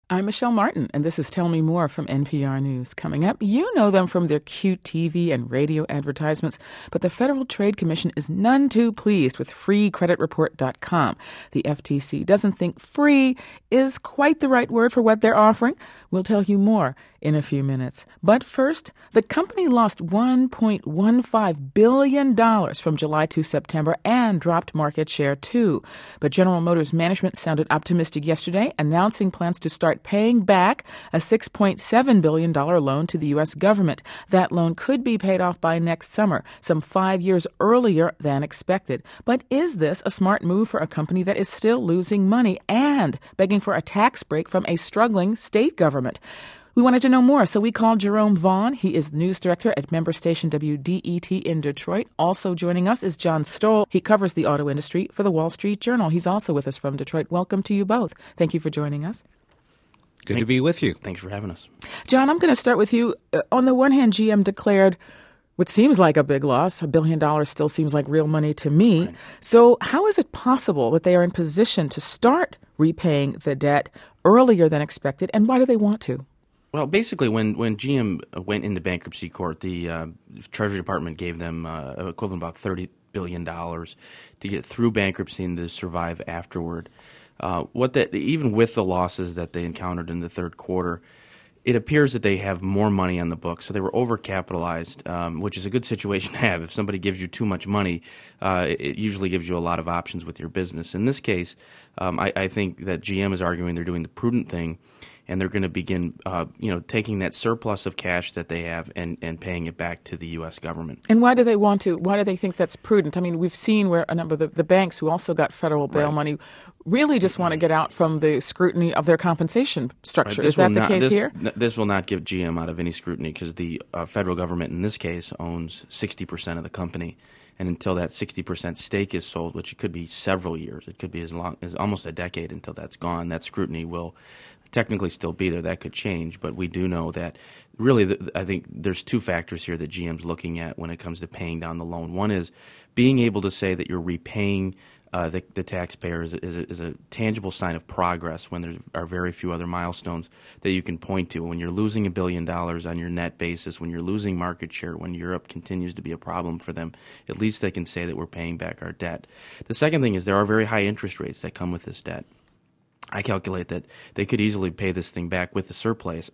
I'm Michelle Martin, and this is Tell Me More from NPR News. Coming up, you know them from their cute TV and radio advertisements, but the Federal Trade Commission is none too pleased with FreeCreditReport.com. The FTC doesn't think free is quite the right word for what they're offering. We'll tell you more in a few minutes. But first, the company lost $1.15 billion from July to September and dropped market share, too. But General Motors management sounded optimistic yesterday, announcing plans to start paying back a $6.7 billion loan to the U.S. government. That loan could be paid off by next summer, some 5 years earlier than expected. But is this a smart move for a company that is still losing money and begging for a tax break from a struggling state government? We wanted to know more, so we called Jerome Vaughn. He is the news director at member station WDET in Detroit. Also joining us is John Stoll. He covers the auto industry for the Wall Street Journal. He's also with us from Detroit. Welcome to you both. Thank you for joining us. Good to be with you. Thanks for having us. John, I'm going to start with you. On the one hand, GM declared what seems like a big loss. $1 billion still seems like real money to me. Right. So how is it possible that they are in position to start repaying the debt earlier than expected, and why do they want to? Well, basically, when GM went into bankruptcy court, the Treasury Department gave them equivalent about $30 billion to get through bankruptcy and to survive afterward. Even with the losses that they encountered in the third quarter, it appears that they have more money on the books. So they were overcapitalized, which is a good situation to have. If somebody gives you too much money, it usually gives you a lot of options with your business. In this case, I think that GM is arguing they're doing the prudent thing, and they're going to begin, taking that surplus of cash that they have and paying it back to the U.S. government. And why do they want to? Why do they think that's prudent? I mean, we've seen where a number of the banks who also got federal bail money really just want to get out from the scrutiny of their compensation structure. Is that the case here? This will not give GM out of any scrutiny because the federal government in this case owns 60% of the company. And until that 60% stake is sold, which it could be several years, it could be as long as almost a decade until that's gone, that scrutiny will technically still be there. That could change, but we do know that really I think there's two factors here that GM's looking at when it comes to paying down the loan. One is being able to say that you're repaying the taxpayer is a tangible sign of progress when there are very few other milestones that you can point to. When you're losing $1 billion on your net basis, when you're losing market share, when Europe continues to be a problem for them, at least they can say that we're paying back our debt. The second thing is there are very high interest rates that come with this debt. I calculate that they could easily pay this thing back with the surplus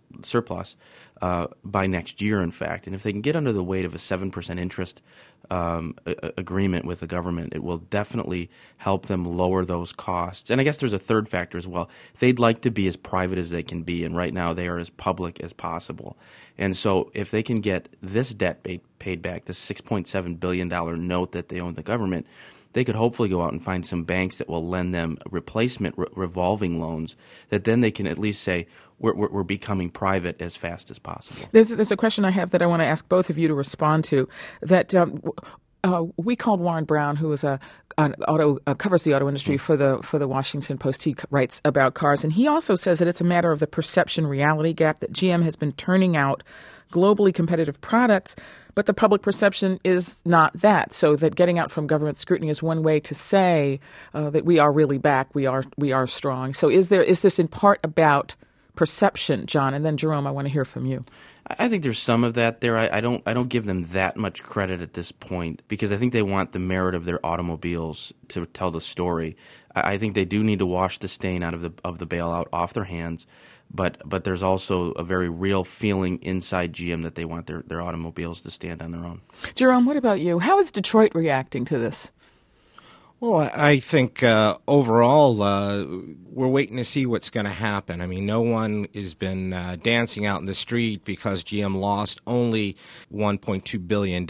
by next year, in fact. And if they can get under the weight of a 7% interest agreement with the government, it will definitely help them lower those costs. And I guess there's a third factor as well. They'd like to be as private as they can be, and right now they are as public as possible. And so if they can get this debt paid back, this $6.7 billion note that they owe the government, they could hopefully go out and find some banks that will lend them replacement revolving loans that then they can at least say we're becoming private as fast as possible. There's a question I have that I want to ask both of you to respond to. That we called Warren Brown, who is covers the auto industry for the Washington Post. He writes about cars, and he also says that it's a matter of the perception-reality gap, that GM has been turning out globally competitive products, but the public perception is not that. So that getting out from government scrutiny is one way to say that we are really back, we are strong. So is this in part about perception, John? And then Jerome, I want to hear from you. I think there's some of that there. I don't give them that much credit at this point because I think they want the merit of their automobiles to tell the story. I think they do need to wash the stain out of the bailout off their hands. But there's also a very real feeling inside GM that they want their automobiles to stand on their own. Jerome, what about you? How is Detroit reacting to this? Well, I think overall we're waiting to see what's going to happen. I mean, no one has been dancing out in the street because GM lost only $1.2 billion,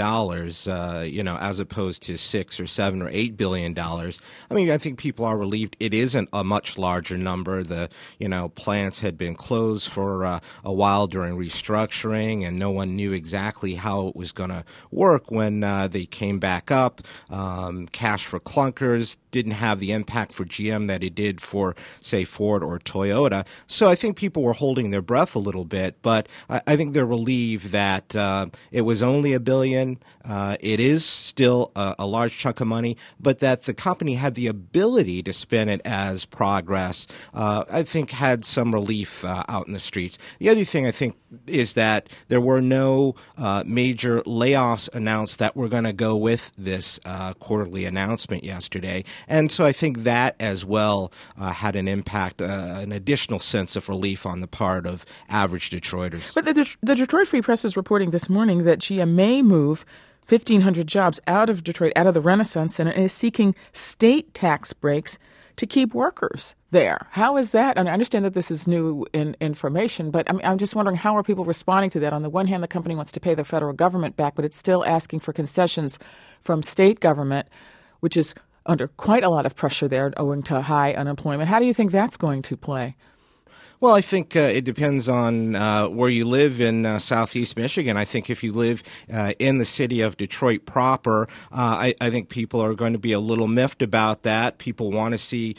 as opposed to $6 or $7 or $8 billion. I mean, I think people are relieved it isn't a much larger number. The plants had been closed for a while during restructuring, and no one knew exactly how it was going to work when they came back up. Cash for clunkers. workers, didn't have the impact for GM that it did for, say, Ford or Toyota. So I think people were holding their breath a little bit, but I think they're relieved that it was only $1 billion. It is still a large chunk of money, but that the company had the ability to spend it as progress, I think had some relief out in the streets. The other thing I think is that there were no major layoffs announced that were going to go with this quarterly announcement yesterday. And so I think that as well had an impact, an additional sense of relief on the part of average Detroiters. But the Detroit Free Press is reporting this morning that GM may move 1,500 jobs out of Detroit, out of the Renaissance Center, and is seeking state tax breaks to keep workers there. How is that? And I understand that this is new information, but I'm just wondering, how are people responding to that? On the one hand, the company wants to pay the federal government back, but it's still asking for concessions from state government, which is under quite a lot of pressure there owing to high unemployment. How do you think that's going to play? Well, I think it depends on where you live in southeast Michigan. I think if you live in the city of Detroit proper, I think people are going to be a little miffed about that. People want to see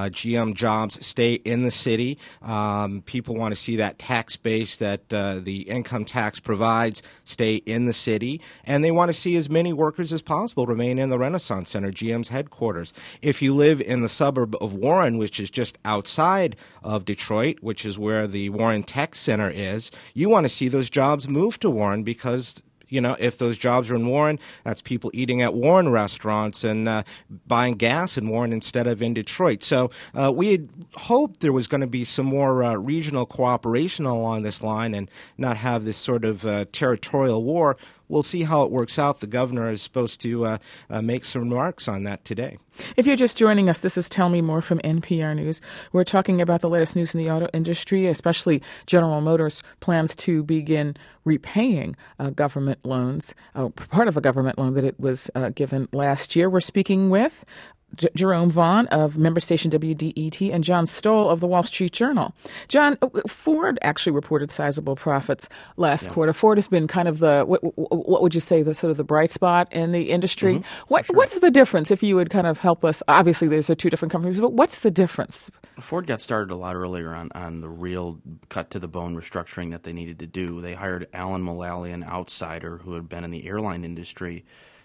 GM jobs stay in the city. People want to see that tax base that the income tax provides stay in the city. And they want to see as many workers as possible remain in the Renaissance Center, GM's headquarters. If you live in the suburb of Warren, which is just outside of Detroit, which is where the Warren Tech Center is, you want to see those jobs move to Warren because, you know, if those jobs are in Warren, that's people eating at Warren restaurants and buying gas in Warren instead of in Detroit. So we had hoped there was going to be some more regional cooperation along this line and not have this sort of territorial war. We'll see how it works out. The governor is supposed to make some remarks on that today. If you're just joining us, this is Tell Me More from NPR News. We're talking about the latest news in the auto industry, especially General Motors' plans to begin repaying government loans, part of a government loan that it was given last year. We're speaking with Jerome Vaughn of member station WDET and John Stoll of the Wall Street Journal. John, Ford actually reported sizable profits last quarter. Ford has been kind of the, what would you say, the sort of the bright spot in the industry. Mm-hmm. Sure. What's the difference, if you would kind of help us? Obviously, there's two different companies, but what's the difference? Ford got started a lot earlier on the real cut-to-the-bone restructuring that they needed to do. They hired Alan Mulally, an outsider who had been in the airline industry,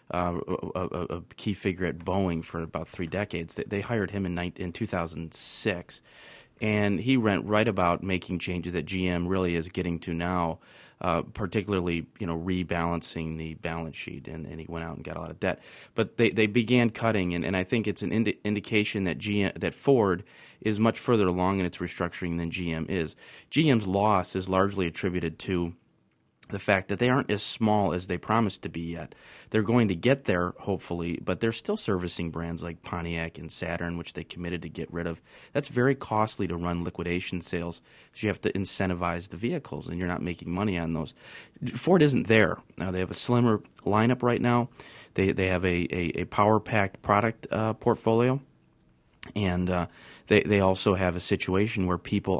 a key figure at Boeing for about 3 decades. They hired him in 2006, and he went right about making changes that GM really is getting to now, particularly rebalancing the balance sheet, and he went out and got a lot of debt. But they began cutting, and I think it's an indication that Ford is much further along in its restructuring than GM is. GM's loss is largely attributed to the fact that they aren't as small as they promised to be yet. They're going to get there, hopefully, but they're still servicing brands like Pontiac and Saturn, which they committed to get rid of. That's very costly to run liquidation sales because you have to incentivize the vehicles, and you're not making money on those. Ford isn't there. Now, they have a slimmer lineup right now. They have a power-packed product portfolio. And they also have a situation where people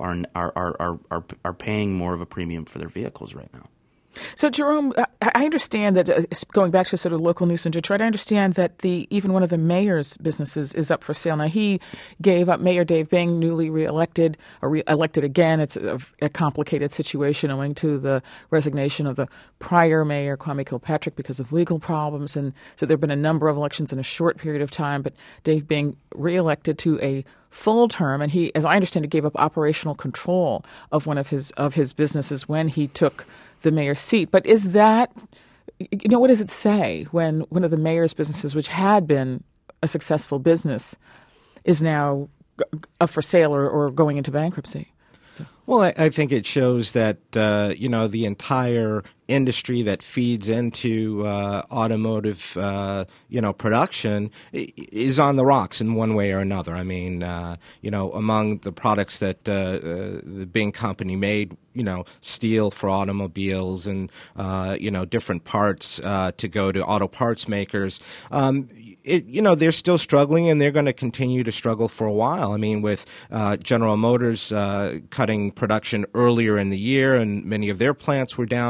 are paying more of a premium for their vehicles right now. So, Jerome, I understand that, going back to sort of local news in Detroit, I understand that even one of the mayor's businesses is up for sale. Now, he gave up, Mayor Dave Bing, newly reelected, or re-elected again. It's a complicated situation owing to the resignation of the prior mayor, Kwame Kilpatrick, because of legal problems. And so there have been a number of elections in a short period of time, but Dave Bing reelected to a full term, and he, as I understand it, gave up operational control of one of his businesses when he took the mayor's seat. But is that, what does it say when one of the mayor's businesses, which had been a successful business, is now up for sale or going into bankruptcy? Well, I think it shows that, the entire industry that feeds into automotive, production is on the rocks in one way or another. I mean, among the products that the Bing company made, steel for automobiles and, different parts to go to auto parts makers. They're still struggling, and they're going to continue to struggle for a while. I mean, with General Motors cutting production earlier in the year, and many of their plants were down for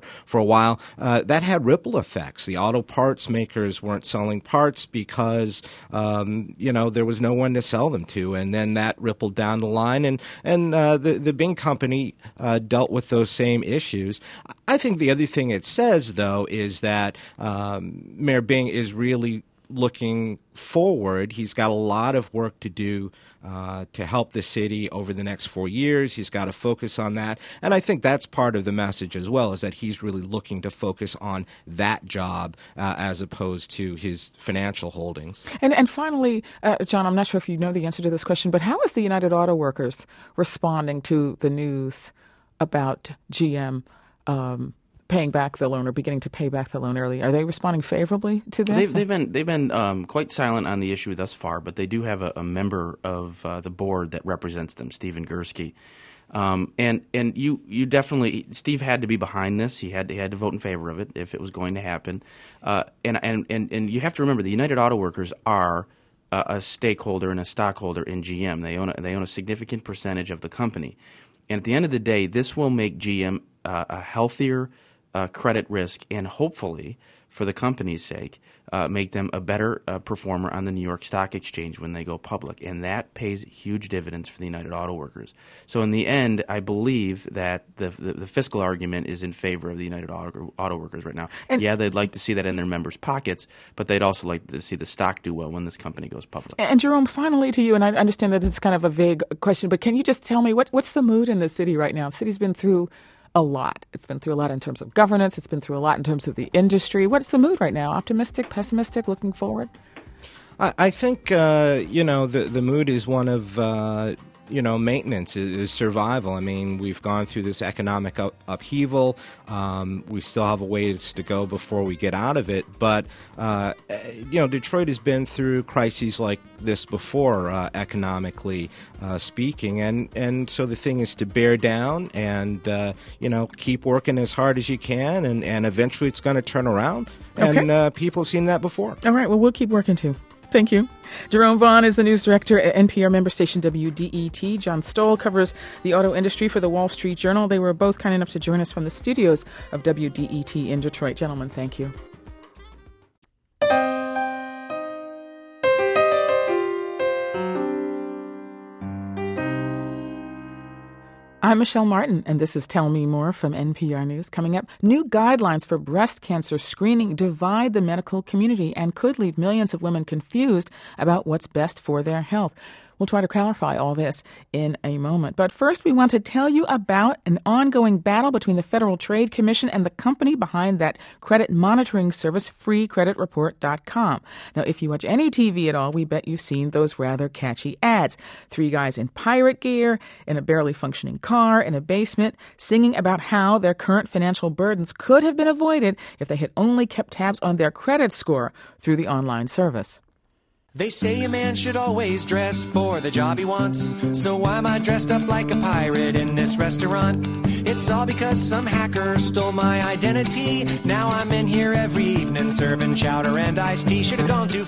a while, that had ripple effects. The auto parts makers weren't selling parts because, there was no one to sell them to. And then that rippled down the line. And the Bing company dealt with those same issues. I think the other thing it says, though, is that Mayor Bing is really looking forward. He's got a lot of work to do to help the city over the next 4 years. He's got to focus on that. And I think that's part of the message as well, is that he's really looking to focus on that job as opposed to his financial holdings. And finally, John, I'm not sure if you know the answer to this question, but how is the United Auto Workers responding to the news about GM paying back the loan or beginning to pay back the loan early? Are they responding favorably to this? They've been quite silent on the issue thus far, but they do have a member of the board that represents them, Stephen Gursky. And you definitely, Steve had to be behind this. He had to vote in favor of it if it was going to happen. And you have to remember, the United Auto Workers are a stakeholder and a stockholder in GM. They own a significant percentage of the company. And at the end of the day, this will make GM a healthier credit risk, and hopefully, for the company's sake, make them a better performer on the New York Stock Exchange when they go public. And that pays huge dividends for the United Auto Workers. So in the end, I believe that the fiscal argument is in favor of the United Auto Workers right now. And they'd like to see that in their members' pockets, but they'd also like to see the stock do well when this company goes public. And Jerome, finally to you, and I understand that it's kind of a vague question, but can you just tell me what's the mood in the city right now? The city's been through a lot. It's been through a lot in terms of governance. It's been through a lot in terms of the industry. What's the mood right now? Optimistic, pessimistic, looking forward? I think, the mood is one of, maintenance, is survival. I mean, we've gone through this economic upheaval. We still have a ways to go before we get out of it. But, Detroit has been through crises like this before, economically speaking. And so the thing is to bear down and, keep working as hard as you can. And eventually it's going to turn around. And people have seen that before. All right. Well, we'll keep working too. Thank you. Jerome Vaughn is the news director at NPR member station WDET. John Stoll covers the auto industry for the Wall Street Journal. They were both kind enough to join us from the studios of WDET in Detroit. Gentlemen, thank you. I'm Michelle Martin, and this is Tell Me More from NPR News. Coming up, new guidelines for breast cancer screening divide the medical community and could leave millions of women confused about what's best for their health. We'll try to clarify all this in a moment. But first, we want to tell you about an ongoing battle between the Federal Trade Commission and the company behind that credit monitoring service, FreeCreditReport.com. Now, if you watch any TV at all, we bet you've seen those rather catchy ads. 3 guys in pirate gear, in a barely functioning car, in a basement, singing about how their current financial burdens could have been avoided if they had only kept tabs on their credit score through the online service. They say a man should always dress for the job he wants. So why am I dressed up like a pirate in this restaurant? It's all because some hacker stole my identity. Now I'm in here every evening serving chowder and iced tea. Should have gone to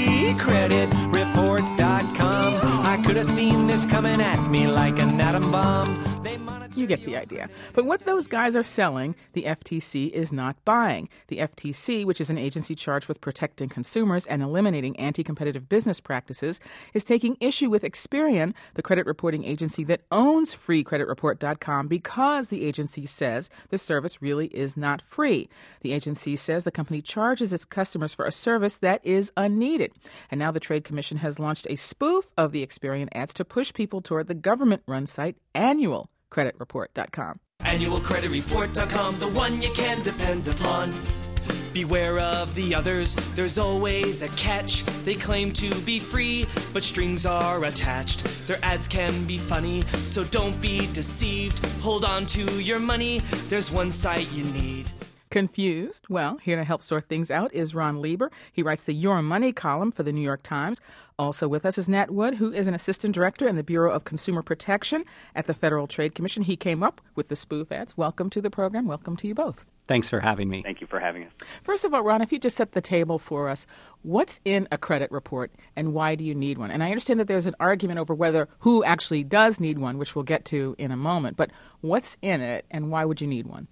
FreeCreditReport.com. I could have seen this coming at me like an atom bomb. You get the idea. But what those guys are selling, the FTC is not buying. The FTC, which is an agency charged with protecting consumers and eliminating anti-competitive business practices, is taking issue with Experian, the credit reporting agency that owns FreeCreditReport.com, because the agency says the service really is not free. The agency says the company charges its customers for a service that is unneeded. And now the Trade Commission has launched a spoof of the Experian ads to push people toward the government-run site AnnualCreditReport.com. AnnualCreditReport.com, the one you can depend upon. Beware of the others, there's always a catch. They claim to be free, but strings are attached. Their ads can be funny, so don't be deceived. Hold on to your money, there's one site you need. Confused? Well, here to help sort things out is Ron Lieber. He writes the Your Money column for the New York Times. Also with us is Nat Wood, who is an assistant director in the Bureau of Consumer Protection at the Federal Trade Commission. He came up with the spoof ads. Welcome to the program. Welcome to you both. Thanks for having me. Thank you for having us. First of all, Ron, if you just set the table for us, what's in a credit report and why do you need one? And I understand that there's an argument over who actually does need one, which we'll get to in a moment. But what's in it and why would you need one?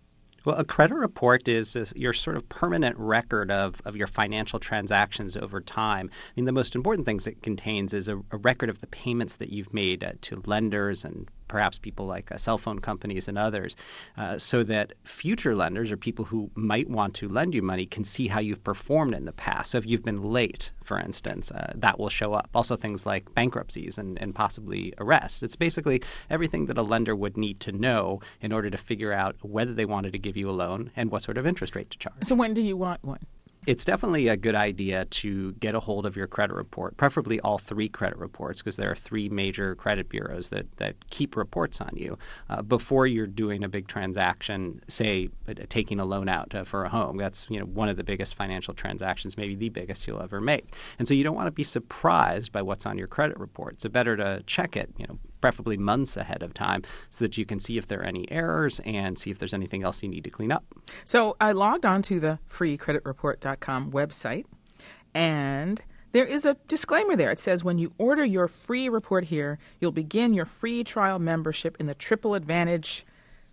Well, a credit report is your sort of permanent record of your financial transactions over time. I mean, the most important things it contains is a record of the payments that you've made to lenders and perhaps people like cell phone companies and others, so that future lenders or people who might want to lend you money can see how you've performed in the past. So if you've been late, for instance, that will show up. Also things like bankruptcies and possibly arrests. It's basically everything that a lender would need to know in order to figure out whether they wanted to give you a loan and what sort of interest rate to charge. So when do you want one? It's definitely a good idea to get a hold of your credit report, preferably all 3 credit reports, because there are 3 major credit bureaus that keep reports on you before you're doing a big transaction, say taking a loan out for a home. That's one of the biggest financial transactions, maybe the biggest you'll ever make. And so you don't want to be surprised by what's on your credit report. So better to check it, preferably months ahead of time, so that you can see if there are any errors and see if there's anything else you need to clean up. So I logged on to the freecreditreport.com website, and there is a disclaimer there. It says when you order your free report here, you'll begin your free trial membership in the Triple Advantage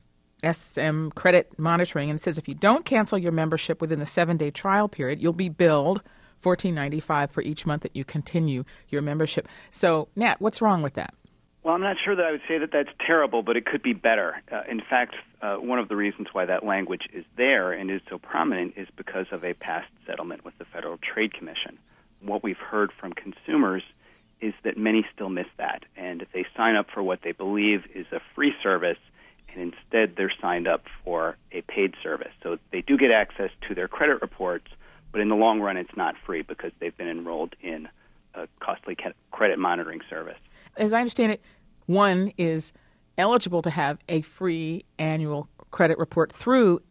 SM credit monitoring. And it says if you don't cancel your membership within the 7-day trial period, you'll be billed $14.95 for each month that you continue your membership. So, Nat, what's wrong with that? Well, I'm not sure that I would say that that's terrible, but it could be better. In fact, one of the reasons why that language is there and is so prominent is because of a past settlement with the Federal Trade Commission. What we've heard from consumers is that many still miss that, and they sign up for what they believe is a free service, and instead they're signed up for a paid service. So they do get access to their credit reports, but in the long run it's not free because they've been enrolled in a costly credit monitoring service. As I understand it, one is eligible to have a free annual credit report through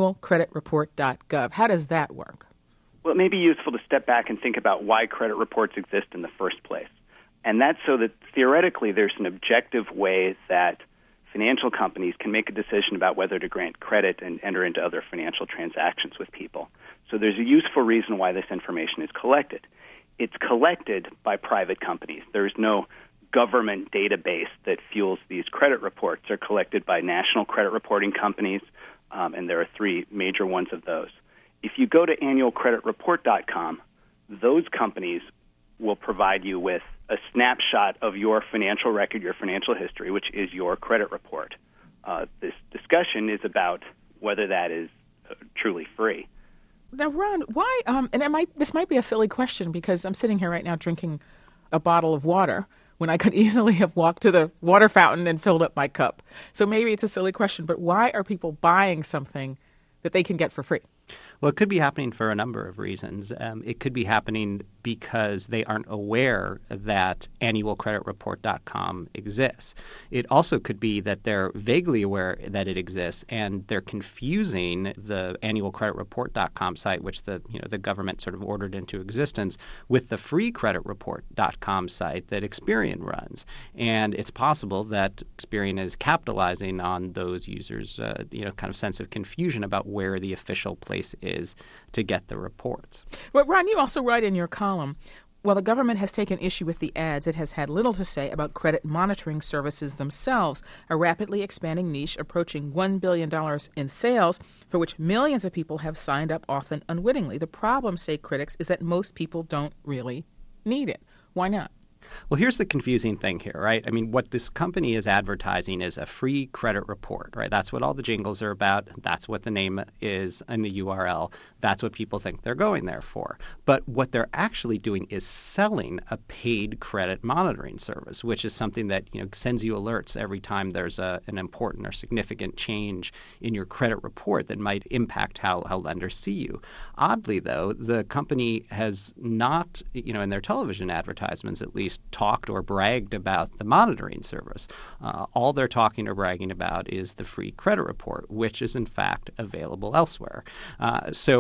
annualcreditreport.gov. How does that work? Well, it may be useful to step back and think about why credit reports exist in the first place. And that's so that theoretically there's an objective way that financial companies can make a decision about whether to grant credit and enter into other financial transactions with people. So there's a useful reason why this information is collected. It's collected by private companies. There's no government database that fuels these credit reports. They're collected by national credit reporting companies, and there are 3 major ones of those. If you go to annualcreditreport.com, those companies will provide you with a snapshot of your financial record, your financial history, which is your credit report. This discussion is about whether that is truly free. Now, Ron, why? This might be a silly question because I'm sitting here right now drinking a bottle of water when I could easily have walked to the water fountain and filled up my cup. So maybe it's a silly question, but why are people buying something that they can get for free? Well, it could be happening for a number of reasons. It could be happening because they aren't aware that annualcreditreport.com exists. It also could be that they're vaguely aware that it exists and they're confusing the annualcreditreport.com site, which the government sort of ordered into existence, with the freecreditreport.com site that Experian runs. And it's possible that Experian is capitalizing on those users' kind of sense of confusion about where the official place is to get the reports. Well, Ron, you also write in your column, while the government has taken issue with the ads, it has had little to say about credit monitoring services themselves, a rapidly expanding niche approaching $1 billion in sales, for which millions of people have signed up, often unwittingly. The problem, say critics, is that most people don't really need it. Why not? Well, here's the confusing thing here, right? I mean, what this company is advertising is a free credit report, right? That's what all the jingles are about. That's what the name is in the URL. That's what people think they're going there for. But what they're actually doing is selling a paid credit monitoring service, which is something that sends you alerts every time there's an important or significant change in your credit report that might impact how lenders see you. Oddly, though, the company has not, in their television advertisements at least, talked or bragged about the monitoring service. All they're talking or bragging about is the free credit report, which is in fact available elsewhere. So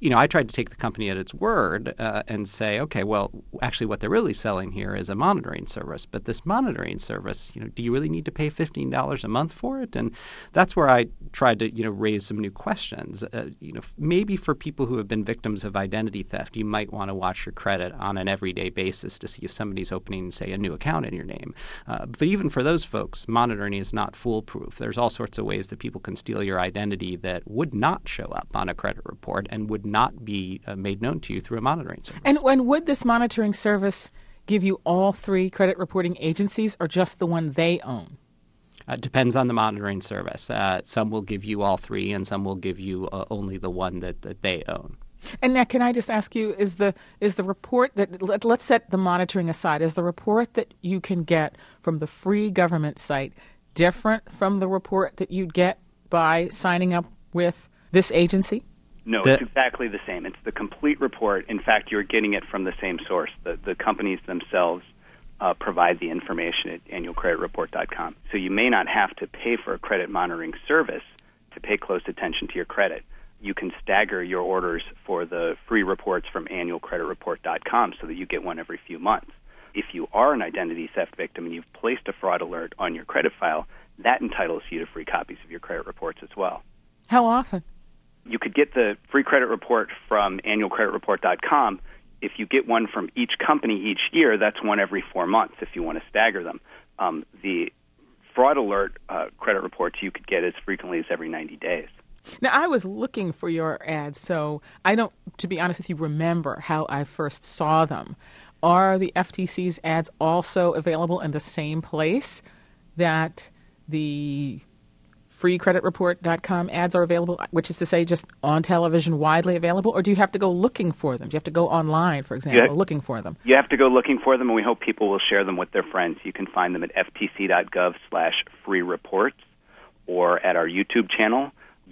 I tried to take the company at its word and say, okay, well, actually what they're really selling here is a monitoring service. But this monitoring service, do you really need to pay $15 a month for it? And that's where I tried to, raise some new questions. Maybe for people who have been victims of identity theft, you might want to watch your credit on an everyday basis to see if somebody's opening, say, a new account in your name. But even for those folks, monitoring is not foolproof. There's all sorts of ways that people can steal your identity that would not show up on a credit report and would not be made known to you through a monitoring service. And would this monitoring service give you all three credit reporting agencies or just the one they own? Depends on the monitoring service. Some will give you all three, and some will give you only the one that they own. And now, can I just ask you, is the report that let's set the monitoring aside? Is the report that you can get from the free government site different from the report that you'd get by signing up with this agency? No, it's exactly the same. It's the complete report. In fact, you're getting it from the same source. The companies themselves provide the information at annualcreditreport.com. So you may not have to pay for a credit monitoring service to pay close attention to your credit. You can stagger your orders for the free reports from annualcreditreport.com so that you get one every few months. If you are an identity theft victim and you've placed a fraud alert on your credit file, that entitles you to free copies of your credit reports as well. How often? You could get the free credit report from annualcreditreport.com. If you get one from each company each year, that's one every 4 months if you want to stagger them. The fraud alert credit reports you could get as frequently as every 90 days. Now, I was looking for your ads, so I don't, to be honest with you, remember how I first saw them. Are the FTC's ads also available in the same place that the freecreditreport.com ads are available, which is to say just on television, widely available, or do you have to go looking for them? Do you have to go online, for example, looking for them? You have to go looking for them, and we hope people will share them with their friends. You can find them at ftc.gov/free reports or at our YouTube channel,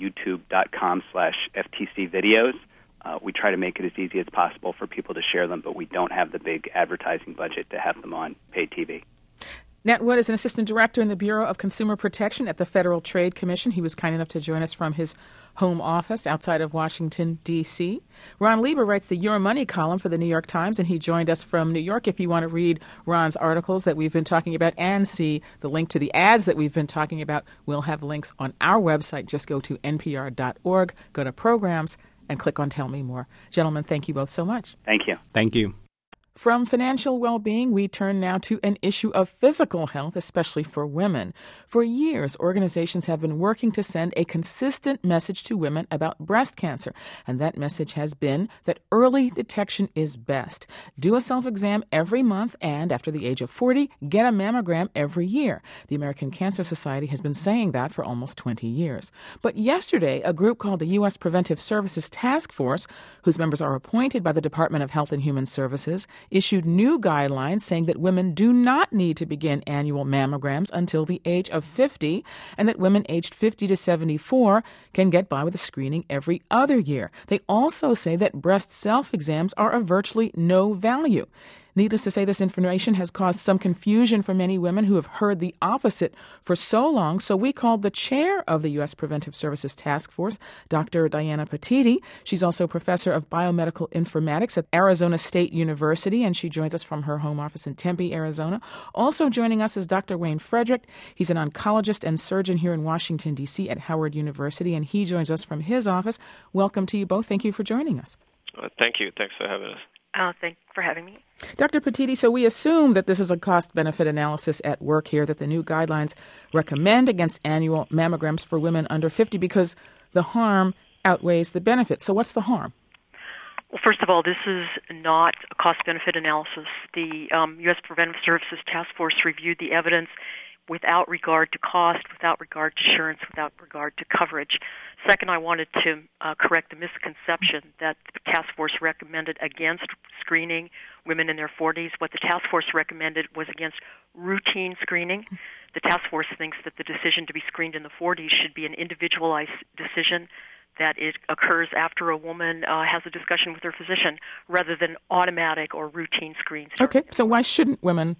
youtube.com/FTC videos. We try to make it as easy as possible for people to share them, but we don't have the big advertising budget to have them on paid TV. Nat Wood is an assistant director in the Bureau of Consumer Protection at the Federal Trade Commission. He was kind enough to join us from his home office outside of Washington, D.C. Ron Lieber writes the Your Money column for the New York Times, and he joined us from New York. If you want to read Ron's articles that we've been talking about and see the link to the ads that we've been talking about, we'll have links on our website. Just go to npr.org, go to Programs, and click on Tell Me More. Gentlemen, thank you both so much. Thank you. Thank you. From financial well-being, we turn now to an issue of physical health, especially for women. For years, organizations have been working to send a consistent message to women about breast cancer, and that message has been that early detection is best. Do a self-exam every month, and after the age of 40, get a mammogram every year. The American Cancer Society has been saying that for almost 20 years. But yesterday, a group called the U.S. Preventive Services Task Force, whose members are appointed by the Department of Health and Human Services, issued new guidelines saying that women do not need to begin annual mammograms until the age of 50, and that women aged 50 to 74 can get by with a screening every other year. They also say that breast self-exams are of virtually no value. Needless to say, this information has caused some confusion for many women who have heard the opposite for so long. So we called the chair of the U.S. Preventive Services Task Force, Dr. Diana Patiti. She's also professor of biomedical informatics at Arizona State University, and she joins us from her home office in Tempe, Arizona. Also joining us is Dr. Wayne Frederick. He's an oncologist and surgeon here in Washington, D.C. at Howard University, and he joins us from his office. Welcome to you both. Thank you for joining us. Thank you. Thanks for having us. Thanks for having me. Dr. Patiti, so we assume that this is a cost-benefit analysis at work here, that the new guidelines recommend against annual mammograms for women under 50 because the harm outweighs the benefit. So what's the harm? Well, first of all, this is not a cost-benefit analysis. The U.S. Preventive Services Task Force reviewed the evidence without regard to cost, without regard to insurance, without regard to coverage. Second, I wanted to correct the misconception that the task force recommended against screening women in their 40s. What the task force recommended was against routine screening. The task force thinks that the decision to be screened in the 40s should be an individualized decision, that it occurs after a woman has a discussion with her physician rather than automatic or routine screens. Okay, so why shouldn't women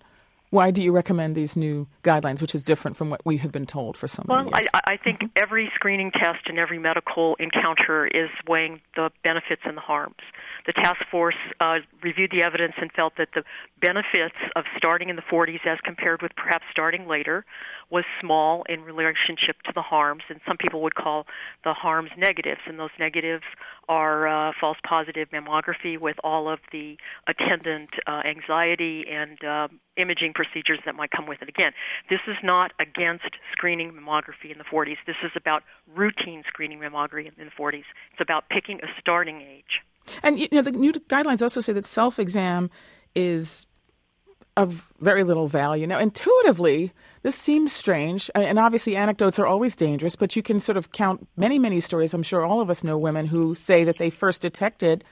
Why do you recommend these new guidelines, which is different from what we have been told for so many years? I think every screening test and every medical encounter is weighing the benefits and the harms. The task force reviewed the evidence and felt that the benefits of starting in the 40s as compared with perhaps starting later was small in relationship to the harms, and some people would call the harms negatives, and those negatives are false positive mammography with all of the attendant anxiety and imaging procedures that might come with it. Again, this is not against screening mammography in the 40s. This is about routine screening mammography in the 40s. It's about picking a starting age. And the new guidelines also say that self-exam is of very little value. Now, intuitively, this seems strange, and obviously anecdotes are always dangerous, but you can sort of count many, many stories. I'm sure all of us know women who say that they first detected,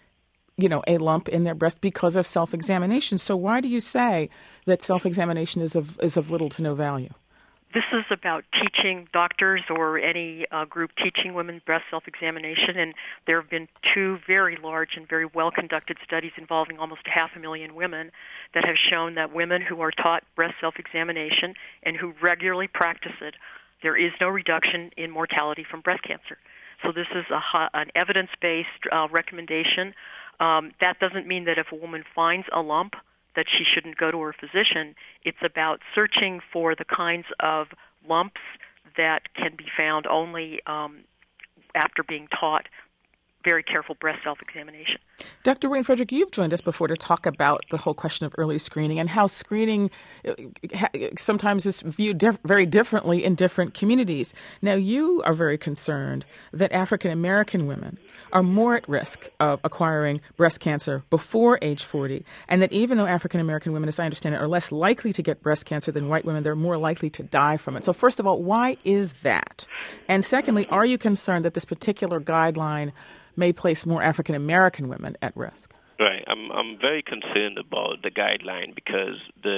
a lump in their breast because of self-examination. So why do you say that self-examination is of little to no value? This is about teaching doctors or any group teaching women breast self-examination, and there have been 2 very large and very well-conducted studies involving almost 500,000 women that have shown that women who are taught breast self-examination and who regularly practice it, there is no reduction in mortality from breast cancer. So this is an evidence-based recommendation. That doesn't mean that if a woman finds a lump that she shouldn't go to her physician. It's about searching for the kinds of lumps that can be found only after being taught very careful breast self-examination. Dr. Wayne Frederick, you've joined us before to talk about the whole question of early screening and how screening sometimes is viewed very differently in different communities. Now, you are very concerned that African-American women are more at risk of acquiring breast cancer before age 40, and that even though African-American women, as I understand it, are less likely to get breast cancer than white women, they're more likely to die from it. So first of all, why is that? And secondly, are you concerned that this particular guideline may place more African-American women at risk? Right. I'm very concerned about the guideline because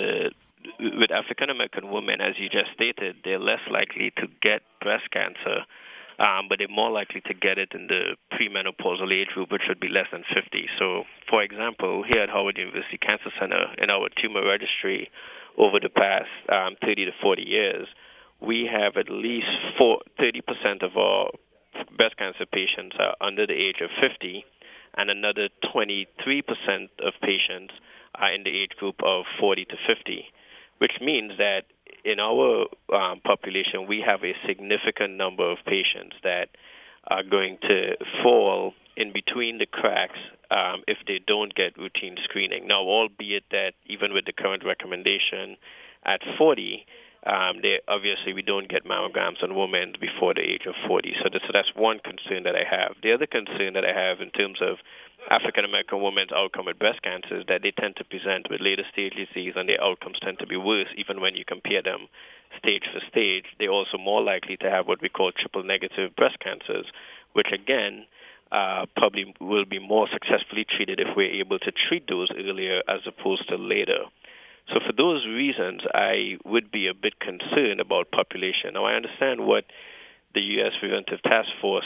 with African-American women, as you just stated, they're less likely to get breast cancer, but they're more likely to get it in the premenopausal age group, which would be less than 50. So, for example, here at Howard University Cancer Center, in our tumor registry, over the past 30 to 40 years, we have at least 30% of our breast cancer patients are under the age of 50, and another 23% of patients are in the age group of 40 to 50, which means that in our population, we have a significant number of patients that are going to fall in between the cracks if they don't get routine screening. Now, albeit that even with the current recommendation at 40, we don't get mammograms on women before the age of 40. So that's one concern that I have. The other concern that I have in terms of African-American women's outcome with breast cancer is that they tend to present with later stage disease, and their outcomes tend to be worse even when you compare them stage for stage. They're also more likely to have what we call triple-negative breast cancers, which again probably will be more successfully treated if we're able to treat those earlier as opposed to later. So for those reasons, I would be a bit concerned about population. Now, I understand what the U.S. Preventive Task Force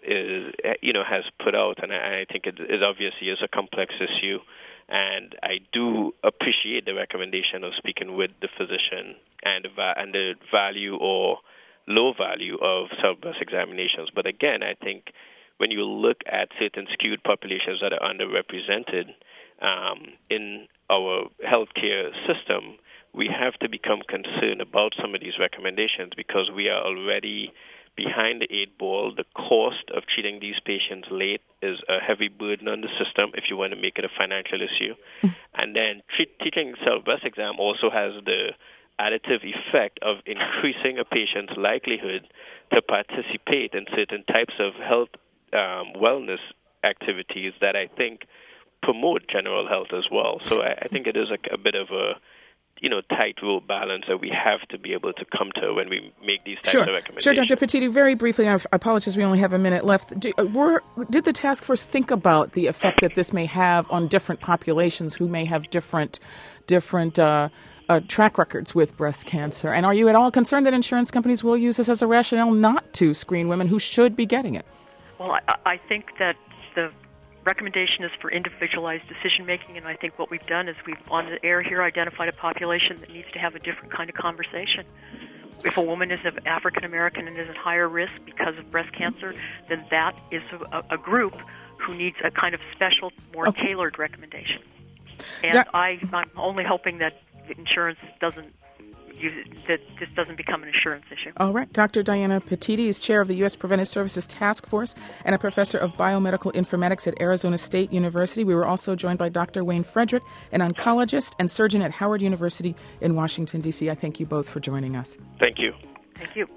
has put out, and I think it obviously is a complex issue. And I do appreciate the recommendation of speaking with the physician and the value or low value of self-breast examinations. But again, I think when you look at certain skewed populations that are underrepresented in our healthcare system, we have to become concerned about some of these recommendations because we are already behind the 8 ball. The cost of treating these patients late is a heavy burden on the system if you want to make it a financial issue. And then teaching self-breast exam also has the additive effect of increasing a patient's likelihood to participate in certain types of health wellness activities that I think promote general health as well. So I think it is a bit of a tightrope balance that we have to be able to come to when we make these types of recommendations. Sure, Dr. Petiti, very briefly, I apologize, we only have a minute left. Did the task force think about the effect that this may have on different populations who may have different track records with breast cancer? And are you at all concerned that insurance companies will use this as a rationale not to screen women who should be getting it? Well, I think that the recommendation is for individualized decision making, and I think what we've done is we've on the air here identified a population that needs to have a different kind of conversation. If a woman is African American and is at higher risk because of breast cancer, then that is a group who needs a kind of special, more tailored recommendation. And I'm only hoping that insurance doesn't that this doesn't become an insurance issue. All right. Dr. Diana Petiti is chair of the U.S. Preventive Services Task Force and a professor of biomedical informatics at Arizona State University. We were also joined by Dr. Wayne Frederick, an oncologist and surgeon at Howard University in Washington, D.C. I thank you both for joining us. Thank you. Thank you.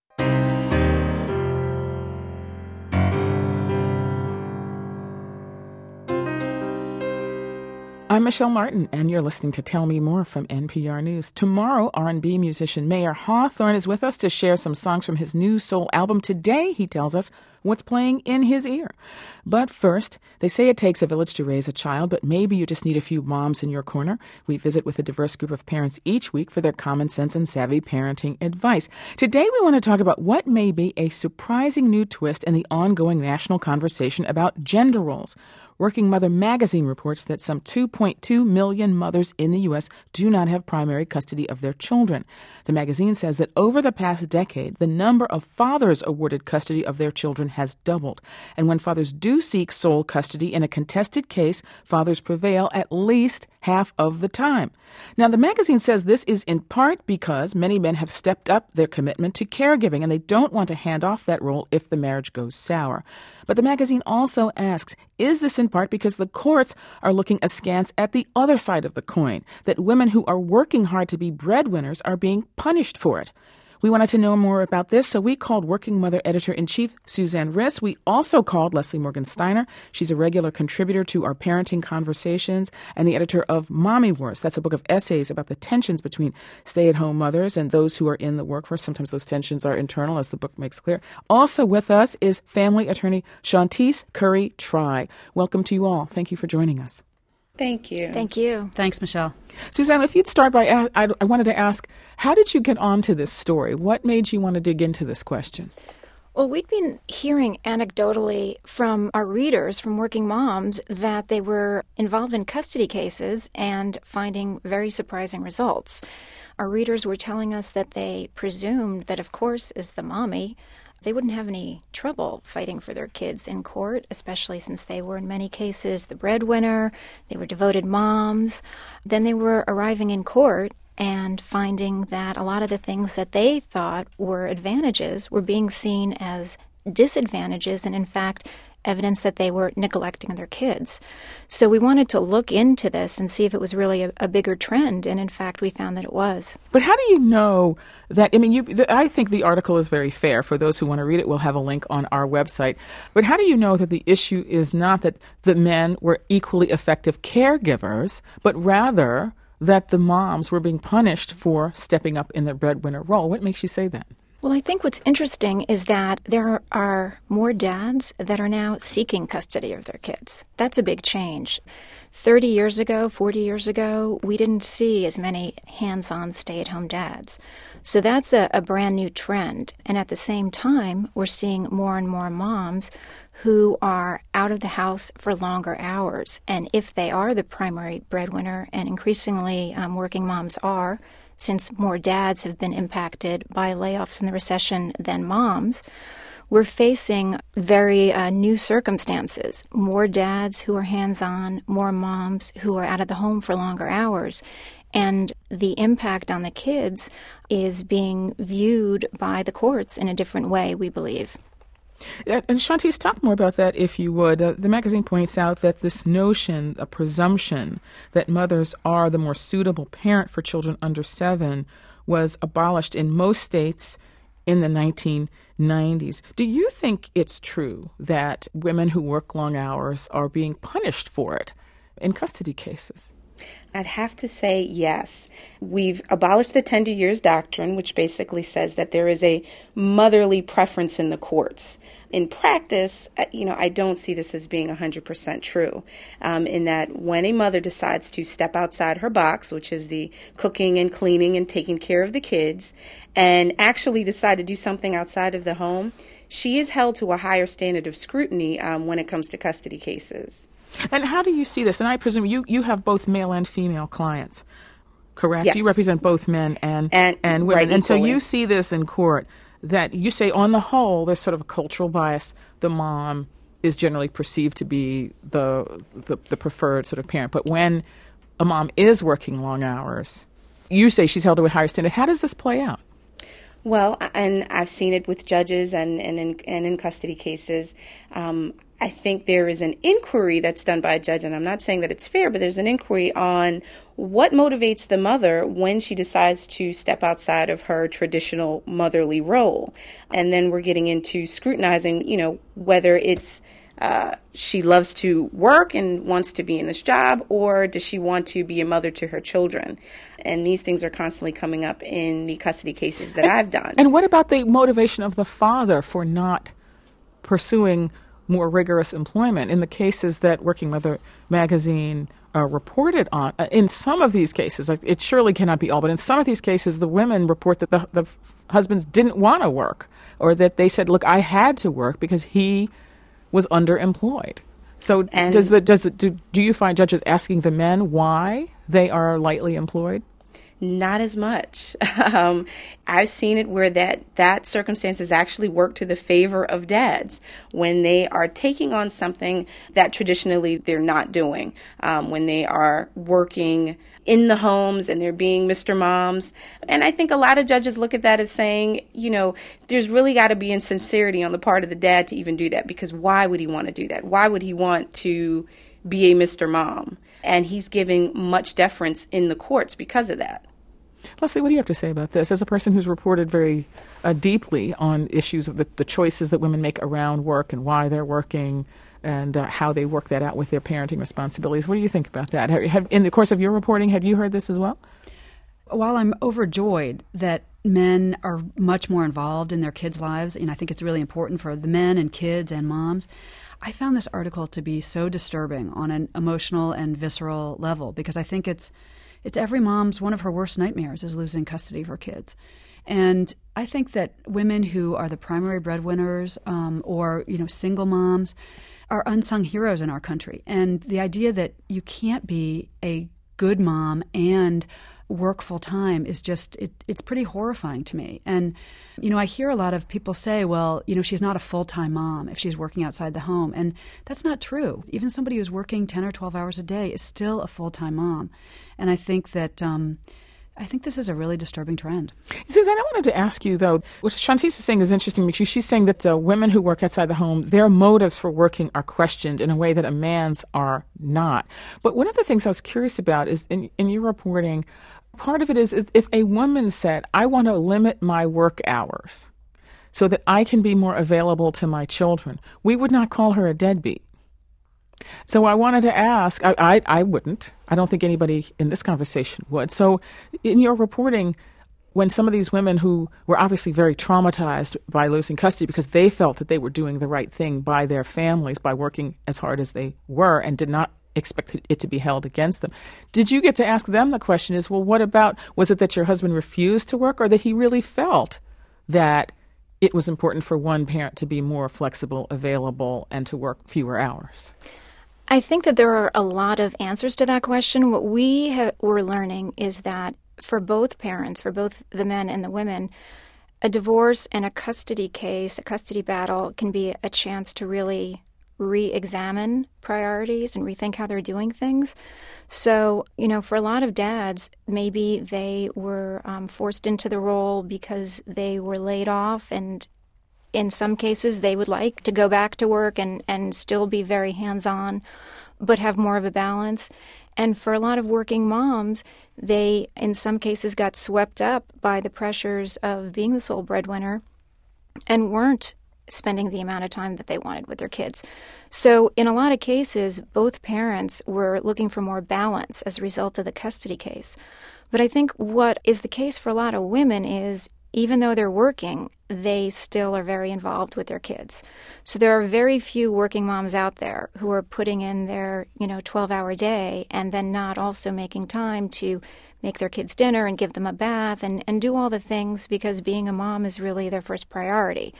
I'm Michelle Martin, and you're listening to Tell Me More from NPR News. Tomorrow, R&B musician Mayer Hawthorne is with us to share some songs from his new soul album. Today, he tells us what's playing in his ear. But first, they say it takes a village to raise a child, but maybe you just need a few moms in your corner. We visit with a diverse group of parents each week for their common sense and savvy parenting advice. Today, we want to talk about what may be a surprising new twist in the ongoing national conversation about gender roles. Working Mother magazine reports that some 2.2 million mothers in the U.S. do not have primary custody of their children. The magazine says that over the past decade, the number of fathers awarded custody of their children has doubled. And when fathers do seek sole custody in a contested case, fathers prevail at least half of the time. Now, the magazine says this is in part because many men have stepped up their commitment to caregiving, and they don't want to hand off that role if the marriage goes sour. But the magazine also asks, is this in part because the courts are looking askance at the other side of the coin, that women who are working hard to be breadwinners are being punished for it? We wanted to know more about this, so we called Working Mother Editor-in-Chief Suzanne Riss. We also called Leslie Morgan Steiner. She's a regular contributor to our parenting conversations and the editor of Mommy Wars. That's a book of essays about the tensions between stay-at-home mothers and those who are in the workforce. Sometimes those tensions are internal, as the book makes clear. Also with us is family attorney Shantice Curry-Try. Welcome to you all. Thank you for joining us. Thank you. Thank you. Thanks, Michelle. Suzanne, if you'd start by, I wanted to ask, how did you get onto this story? What made you want to dig into this question? Well, we'd been hearing anecdotally from our readers, from working moms, that they were involved in custody cases and finding very surprising results. Our readers were telling us that they presumed that, of course, as the mommy, they wouldn't have any trouble fighting for their kids in court, especially since they were in many cases the breadwinner, they were devoted moms. Then they were arriving in court and finding that a lot of the things that they thought were advantages were being seen as disadvantages, and in fact evidence that they were neglecting their kids. So we wanted to look into this and see if it was really a bigger trend, and in fact we found that it was. But how do you know that, I think the article is very fair. For those who want to read it, we'll have a link on our website. But how do you know that the issue is not that the men were equally effective caregivers, but rather that the moms were being punished for stepping up in the breadwinner role? What makes you say that? Well, I think what's interesting is that there are more dads that are now seeking custody of their kids. That's a big change. 30 years ago, 40 years ago, we didn't see as many hands-on stay-at-home dads. So that's a brand new trend. And at the same time, we're seeing more and more moms who are out of the house for longer hours. And if they are the primary breadwinner, and increasingly working moms are, since more dads have been impacted by layoffs in the recession than moms, we're facing very new circumstances. More dads who are hands-on, more moms who are out of the home for longer hours. And the impact on the kids is being viewed by the courts in a different way, we believe. And Shantice, talk more about that, if you would. The magazine points out that this notion, a presumption that mothers are the more suitable parent for children under 7 was abolished in most states in the 1990s. Do you think it's true that women who work long hours are being punished for it in custody cases? I'd have to say yes. We've abolished the tender years doctrine, which basically says that there is a motherly preference in the courts. In practice, I don't see this as being 100% true, in that when a mother decides to step outside her box, which is the cooking and cleaning and taking care of the kids, and actually decide to do something outside of the home, she is held to a higher standard of scrutiny when it comes to custody cases. And how do you see this? And I presume you have both male and female clients, correct? Yes. You represent both men and women. Right, and so equally. you see this in court, that you say on the whole there's sort of a cultural bias. The mom is generally perceived to be the preferred sort of parent. But when a mom is working long hours, you say she's held to a higher standard. How does this play out? Well, and I've seen it with judges and in custody cases. I think there is an inquiry that's done by a judge, and I'm not saying that it's fair, but there's an inquiry on what motivates the mother when she decides to step outside of her traditional motherly role. And then we're getting into scrutinizing, whether it's she loves to work and wants to be in this job, or does she want to be a mother to her children? And these things are constantly coming up in the custody cases that I've done. And what about the motivation of the father for not pursuing more rigorous employment? In the cases that Working Mother magazine reported on, in some of these cases, it surely cannot be all, but in some of these cases, the women report that the husbands didn't want to work, or that they said, look, I had to work because he was underemployed. So do you find judges asking the men why they are lightly employed? Not as much. I've seen it where that circumstance has actually worked to the favor of dads when they are taking on something that traditionally they're not doing, when they are working in the homes and they're being Mr. Moms. And I think a lot of judges look at that as saying, there's really got to be insincerity on the part of the dad to even do that, because why would he want to do that? Why would he want to be a Mr. Mom? And he's giving much deference in the courts because of that. Leslie, what do you have to say about this? As a person who's reported very deeply on issues of the choices that women make around work and why they're working and how they work that out with their parenting responsibilities, what do you think about that? In the course of your reporting, have you heard this as well? While I'm overjoyed that men are much more involved in their kids' lives, and I think it's really important for the men and kids and moms, I found this article to be so disturbing on an emotional and visceral level, because I think it's every mom's one of her worst nightmares is losing custody of her kids. And I think that women who are the primary breadwinners or single moms are unsung heroes in our country. And the idea that you can't be a good mom and work full time is just, it's pretty horrifying to me. And, I hear a lot of people say, well, she's not a full-time mom if she's working outside the home. And that's not true. Even somebody who's working 10 or 12 hours a day is still a full-time mom. And I think that, I think this is a really disturbing trend. Susan, I wanted to ask you, though, what Shantice is saying is interesting because she's saying that women who work outside the home, their motives for working are questioned in a way that a man's are not. But one of the things I was curious about is in your reporting, part of it is if a woman said, I want to limit my work hours so that I can be more available to my children, we would not call her a deadbeat. So I wanted to ask, I wouldn't. I don't think anybody in this conversation would. So in your reporting, when some of these women who were obviously very traumatized by losing custody because they felt that they were doing the right thing by their families, by working as hard as they were and did not expect it to be held against them, did you get to ask them the question is, well, what about, was it that your husband refused to work or that he really felt that it was important for one parent to be more flexible, available, and to work fewer hours? I think that there are a lot of answers to that question. What we're learning is that for both parents, for both the men and the women, a divorce and a custody case, a custody battle can be a chance to really re-examine priorities and rethink how they're doing things. So, for a lot of dads, maybe they were forced into the role because they were laid off, and in some cases they would like to go back to work and still be very hands-on, but have more of a balance. And for a lot of working moms, they, in some cases, got swept up by the pressures of being the sole breadwinner and weren't spending the amount of time that they wanted with their kids. So in a lot of cases, both parents were looking for more balance as a result of the custody case. But I think what is the case for a lot of women is even though they're working, they still are very involved with their kids. So there are very few working moms out there who are putting in their, 12-hour day and then not also making time to make their kids dinner and give them a bath and do all the things because being a mom is really their first priority.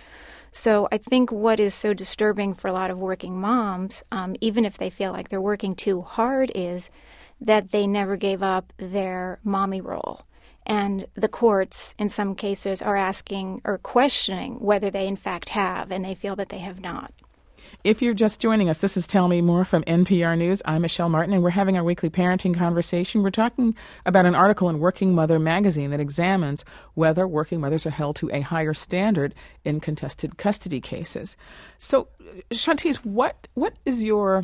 So I think what is so disturbing for a lot of working moms, even if they feel like they're working too hard, is that they never gave up their mommy role. And the courts, in some cases, are asking or questioning whether they in fact have, and they feel that they have not. If you're just joining us, this is Tell Me More from NPR News. I'm Michelle Martin, and we're having our weekly parenting conversation. We're talking about an article in Working Mother magazine that examines whether working mothers are held to a higher standard in contested custody cases. So, Shantice, what is your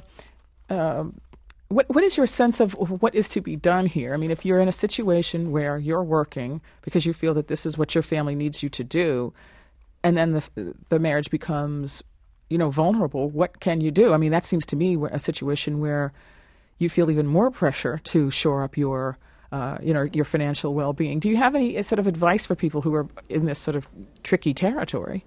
what is your sense of what is to be done here? I mean, if you're in a situation where you're working because you feel that this is what your family needs you to do, and then the marriage becomes vulnerable, what can you do? I mean, that seems to me a situation where you feel even more pressure to shore up your financial well-being. Do you have any sort of advice for people who are in this sort of tricky territory?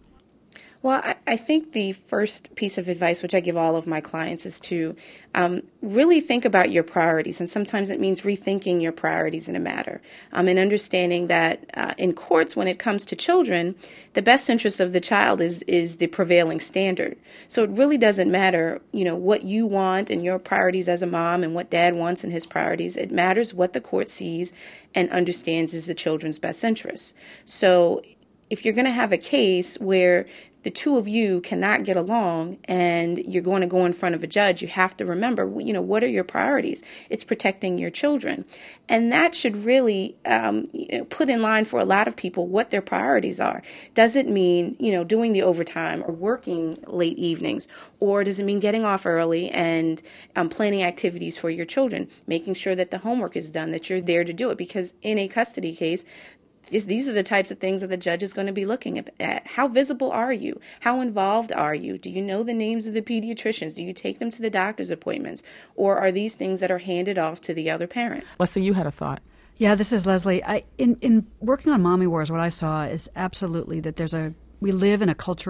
Well, I think the first piece of advice, which I give all of my clients, is to really think about your priorities. And sometimes it means rethinking your priorities in a matter and understanding that in courts, when it comes to children, the best interest of the child is the prevailing standard. So it really doesn't matter, what you want and your priorities as a mom and what dad wants and his priorities. It matters what the court sees and understands is the children's best interest. So if you're going to have a case where the two of you cannot get along and you're going to go in front of a judge, you have to remember, what are your priorities? It's protecting your children. And that should really put in line for a lot of people what their priorities are. Does it mean, doing the overtime or working late evenings? Or does it mean getting off early and planning activities for your children, making sure that the homework is done, that you're there to do it? Because in a custody case, these are the types of things that the judge is going to be looking at. How visible are you? How involved are you? Do you know the names of the pediatricians? Do you take them to the doctor's appointments? Or are these things that are handed off to the other parent? Leslie, you had a thought. Yeah, this is Leslie. In working on Mommy Wars, what I saw is absolutely that we live in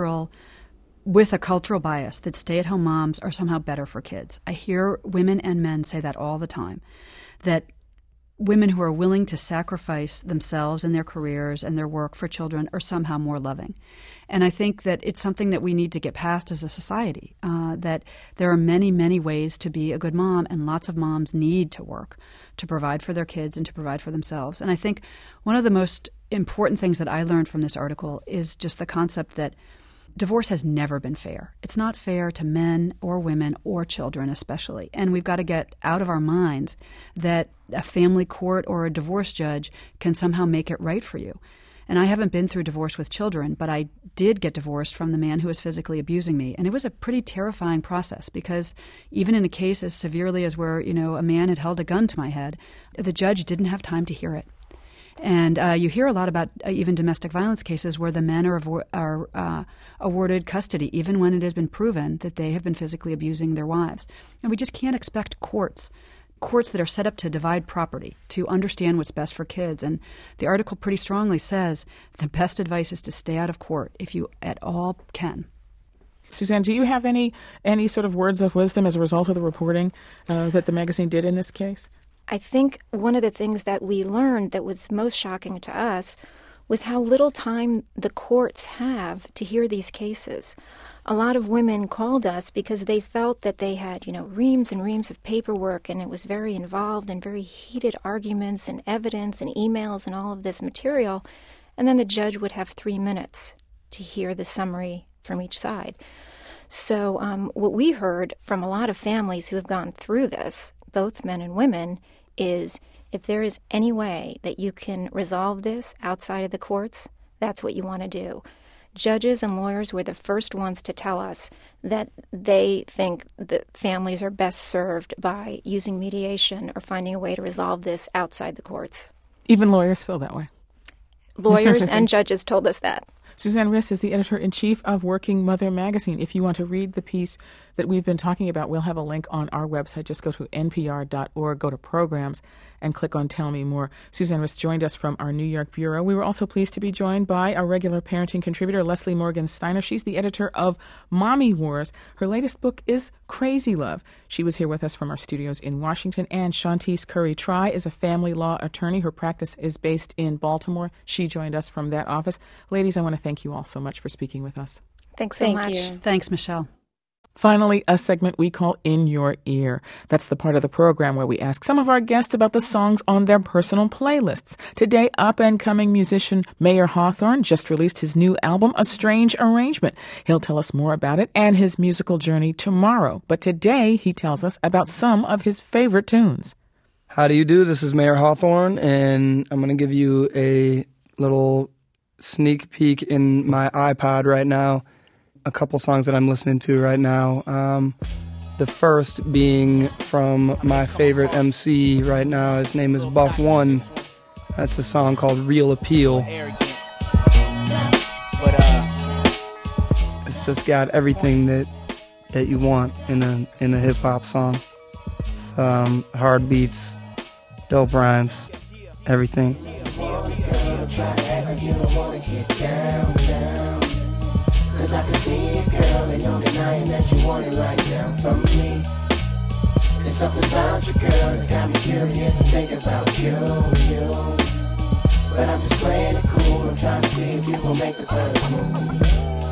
with a cultural bias that stay-at-home moms are somehow better for kids. I hear women and men say that all the time, that women who are willing to sacrifice themselves and their careers and their work for children are somehow more loving. And I think that it's something that we need to get past as a society, that there are many, many ways to be a good mom, and lots of moms need to work to provide for their kids and to provide for themselves. And I think one of the most important things that I learned from this article is just the concept that divorce has never been fair. It's not fair to men or women or children especially. And we've got to get out of our minds that a family court or a divorce judge can somehow make it right for you. And I haven't been through divorce with children, but I did get divorced from the man who was physically abusing me. And it was a pretty terrifying process because even in a case as severely as where, a man had held a gun to my head, the judge didn't have time to hear it. And you hear a lot about even domestic violence cases where the men are awarded custody, even when it has been proven that they have been physically abusing their wives. And we just can't expect courts that are set up to divide property, to understand what's best for kids. And the article pretty strongly says the best advice is to stay out of court if you at all can. Suzanne, do you have any sort of words of wisdom as a result of the reporting that the magazine did in this case? I think one of the things that we learned that was most shocking to us was how little time the courts have to hear these cases. A lot of women called us because they felt that they had, reams and reams of paperwork, and it was very involved and very heated arguments and evidence and emails and all of this material. And then the judge would have 3 minutes to hear the summary from each side. So what we heard from a lot of families who have gone through this, both men and women, is if there is any way that you can resolve this outside of the courts, that's what you want to do. Judges and lawyers were the first ones to tell us that they think that families are best served by using mediation or finding a way to resolve this outside the courts. Even lawyers feel that way. Lawyers and judges told us that. Suzanne Riss is the editor-in-chief of Working Mother magazine. If you want to read the piece that we've been talking about, we'll have a link on our website. Just go to npr.org, go to programs, and click on Tell Me More. Suzanne Riss joined us from our New York bureau. We were also pleased to be joined by our regular parenting contributor, Leslie Morgan Steiner. She's the editor of Mommy Wars. Her latest book is Crazy Love. She was here with us from our studios in Washington. And Shantice Curry-Try is a family law attorney. Her practice is based in Baltimore. She joined us from that office. Ladies, I want to thank you all so much for speaking with us. Thanks so much. You. Thanks, Michelle. Finally, a segment we call In Your Ear. That's the part of the program where we ask some of our guests about the songs on their personal playlists. Today, up-and-coming musician Mayer Hawthorne just released his new album, A Strange Arrangement. He'll tell us more about it and his musical journey tomorrow. But today, he tells us about some of his favorite tunes. How do you do? This is Mayer Hawthorne, and I'm going to give you a little sneak peek in my iPod right now. A couple songs that I'm listening to right now. The first being from my favorite MC right now. His name is Buff One. That's a song called Real Appeal. It's just got everything that you want in a hip hop song. It's, hard beats, dope rhymes, everything. Cause I can see it, girl, and no denying that you want it right now from me. There's something about you, girl, that's got me curious and think about you. But I'm just playing it cool, I'm trying to see if you will make the first move.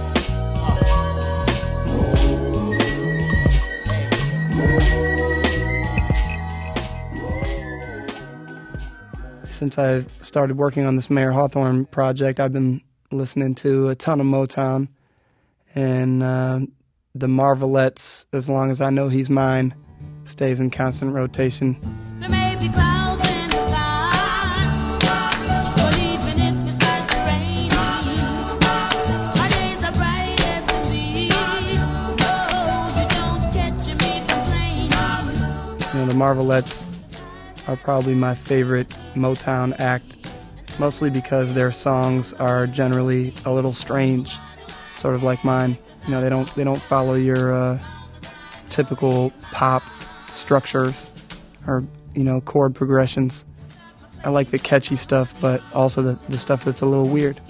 Since I've started working on this Mayer Hawthorne project, I've been listening to a ton of Motown. And the Marvelettes, As Long As I Know He's Mine, stays in constant rotation. There may be clouds in the sky, but even if it starts to rain, my days are bright as can be. Oh, you don't catch me complaining. You know, the Marvelettes are probably my favorite Motown act, mostly because their songs are generally a little strange. Sort of like mine. You know, they don't follow your typical pop structures or, you know, chord progressions. I like the catchy stuff, but also the stuff that's a little weird.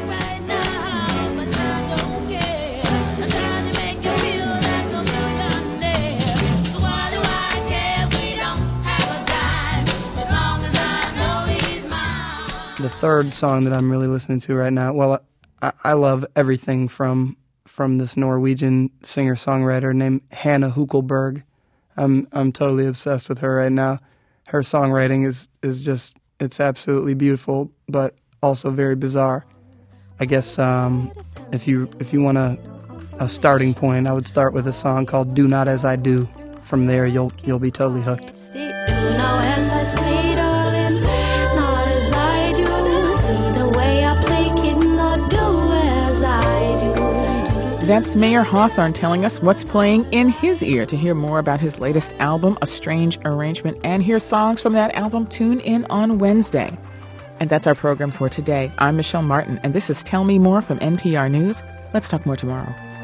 The third song that I'm really listening to right now, well, I love everything from this Norwegian singer-songwriter named Hannah Huckelberg. I'm totally obsessed with her right now. Her songwriting is just, it's absolutely beautiful, but also very bizarre. I guess if you want a starting point, I would start with a song called "Do Not As I Do." From there, you'll be totally hooked. Do not as I say, darling, not as I do. See the way I play, kid, not do as I do. That's Mayer Hawthorne telling us what's playing in his ear. To hear more about his latest album, A Strange Arrangement, and hear songs from that album, tune in on Wednesday. And that's our program for today. I'm Michelle Martin, and this is Tell Me More from NPR News. Let's talk more tomorrow.